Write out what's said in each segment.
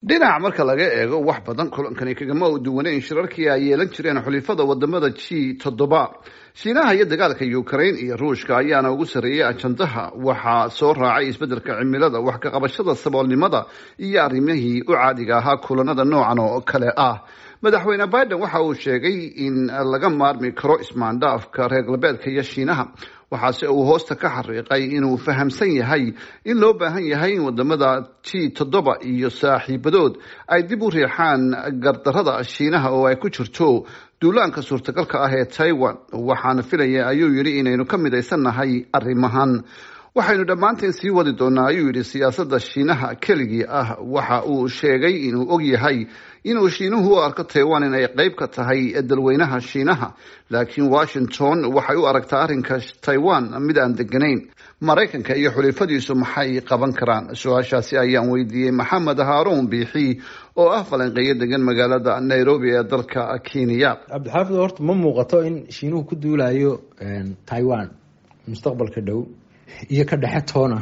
dhinaca marka laga eego wax badan kulankani kagama duwaneyn shirarkii ay yeelan jireen xulifada wadamada G7 Shiinaha iyo dagaalka Ukraine iyo Ruushka ayaana ugu sareeyay ajandaha waxaa soo raacay isbedelka cimilada wax ka qabashada saboolnimada iyo arrimihii u caadiga ahaa kulanada noocan oo kale ah madaxweyne Biden waxa uu sheegay in laga maarmi karo ismaandhaafka reer galbeedka iyo Shiinaha waxaase uu hoosta ka xariiqay inuu fahamsan yahay in loo baahan yahay in wadamada G7 iyo saaxiibadood ay dib u riixaan gardarrada Shiinaha oo ay ku jirto duulaanka suurtagalka ah ee Taiwan waxaana filaya ayuu yiri inaynu ka midaysanahay arrimahan waxaynu dhammaanteen sii wadi doonaa ayuu yiri siyaasadda Shiinaha keligii ah waxa uu sheegay inuu og yahay inuu Shiinuhu u arko Taiwan inay qayb ka tahay dalweynaha Shiinaha laakiin Washington waxay u aragtaa arrinka Taiwan mid aan deganayn Mareykanka iyo xulifadiisu maxay qaban karaan su'aashaasi ayaan weydiiyay Maxamed Haroun Biixi oo ah falanqeeye degan magaalada Nairobi ee dalka Kenya Cabdixaafid horta ma muuqato in Shiinuhu ku duulayo Taiwan mustaqbalka dhow iyo ka dhexe toona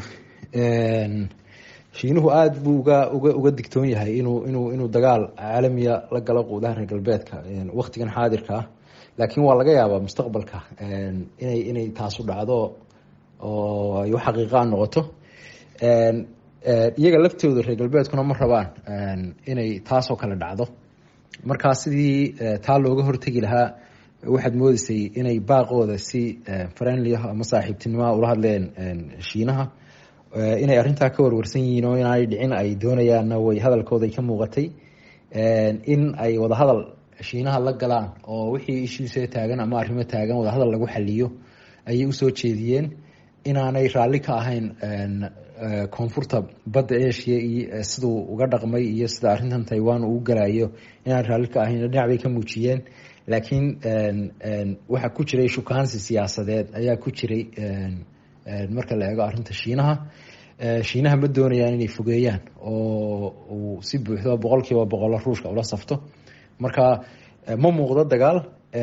Shiinuhu aad buu uga digtoon yahay inuu dagaal caalamiya la galo quudaha reer galbeedka waqtigan xaadirka ah laakiin waa laga yaabaa mustaqbalka inay taas u dhacdo oo ay xaqiiqo noqoto iyaga laftooda reer galbeedkuna ma rabaan inay taas oo kale dhacdo marka sidii taa looga hortagi lahaa waxaad moodaysay inay baaqooda si friendly ama saaxiibtinimo ula hadleen Shiinaha inay arrintaa ka warwarsan yihiin oo inay dhicin ay doonayaan way hadalkooda ka muuqatay in ay wada hadal Shiinaha la galaan oo wixii issues taagan ama arrimo taagan wada hadal lagu xaliyo ayay u soo jeediyeen inaanay raalli ka ahayn koonfurta badda Asia iyo sidoo uga dhaqmay iyo sida arrintan Taiwan uu galayo inaan raalli ka ahayn dhinac bay ka muujiyeen laakiin waxa ku jiray shukaansi siyaasadeed ayaa ku jiray marka la eego arrinta Shiinaha ma doonayaan inay fogeeyaan oo uu si buuxdo 100% Ruushka ula safto marka ma muuqdo dagaal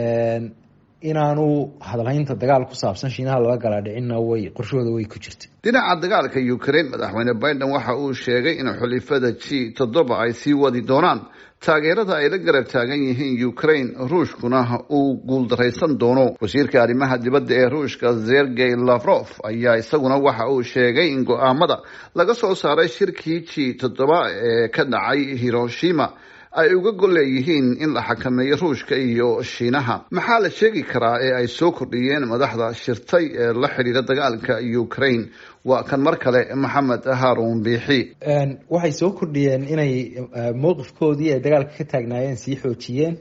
inaanu hadalhaynta dagaal ku saabsan Shiinaha laga gala dhicina way qorshooda way ku jirtay dhinaca dagaalka Ukraine madaxweyne Biden waxa uu sheegay in xulifada G7 ay sii wadi doonaan taageerada ay la garab taagan yihiin Ukraine Ruushkuna uu guuldareysan doono wasiirka arrimaha dibadda ee Ruushka Sergey Lavrov ayaa isaguna waxa uu sheegay in go'aamada laga soo saaray shirkii G7 ee ka dhacay Hiroshima ay uga goleeyihiin in la xakameeyo Ruushka iyo Shiinaha maxaa la sheegi karaa ee ay soo kordhiyeen madaxda shirtay ee la xiriira dagaalka Ukraine waa kan mar kale Maxamed Haroun Biixi waxay soo kordhiyeen inay mowqifkoodii ay dagaalka ka taagnaayeen sii xoojiyeen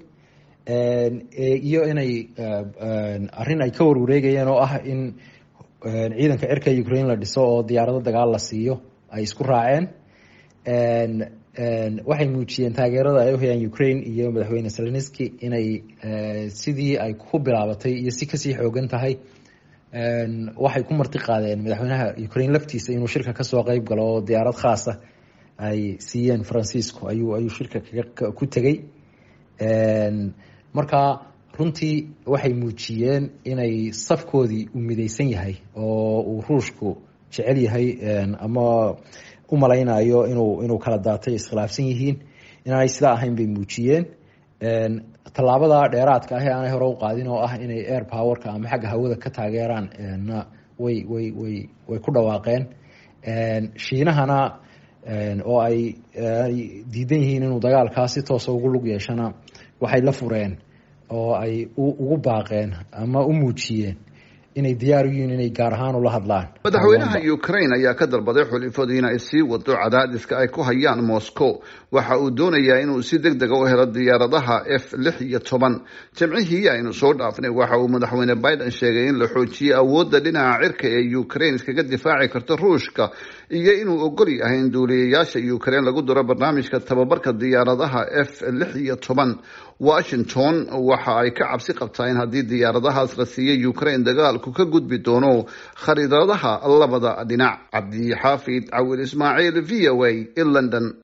iyo inay arrin ay ka warwareegayeen oo ah in ciidanka cirka Ukraine la dhiso oo diyaarado dagaal la siiyo ay isku raaceen waxay muujiyeen taageerada ay u hayaan Ukraine iyo madaxweyne Zelensky inay sidii ay ku bilaabatay iyo si ka sii xoogan tahay waxay ku marti qaadeen madaxweynaha Ukraine laftiisa inuu shirka ka soo qayb galo oo diyaarad khaas ah ay siiyeen Francisco ayuu shirka ku tagay marka runtii waxay muujiyeen inay safkoodii u midaysan yahay oo uu Ruushku jecel yahay ama u malaynayo inuu kala daatay iskhilaafsan yihiin inay sida ahayn bay muujiyeen talaabada dheeraadka ah ee aanay hore u qaadin oo ah inay air powerka ama xagga hawada ka taageeraan way ku dhawaaqeen Shiinahana oo ay diidan yihiin inuu dagaalkaasi toos ugu lug yeeshana waxay la fureen oo ay ugu baaqeen ama u muujiyeen inay diyaar u yihiin inay gaar ahaan ula hadlaan madaxweynaha Ukraine ayaa ka dalbaday xulifadii inay sii wado cadaadiska ay ku hayaan Moscow waxa uu doonayaa inuu si degdeg ah u helo diyaaradaha F-16 jamcihii aynu soo dhaafnay waxa uu madaxweyne Biden sheegay in la xoojiyo awoodda dhinaca cirka ee Ukraine iskaga difaaci karto Ruushka iyo inuu ogol yahay in duuliyayaasha Ukraine lagu daro barnaamijka tababarka diyaaradaha F-16 Washington waxa ay ka cabsi qabtaa in haddii diyaaradahaas la siiyay Ukraine dagaalku ka gudbi doono khariidadaha labada dhinac Cabdi Xaafid Cawil Ismaaciil VOA in London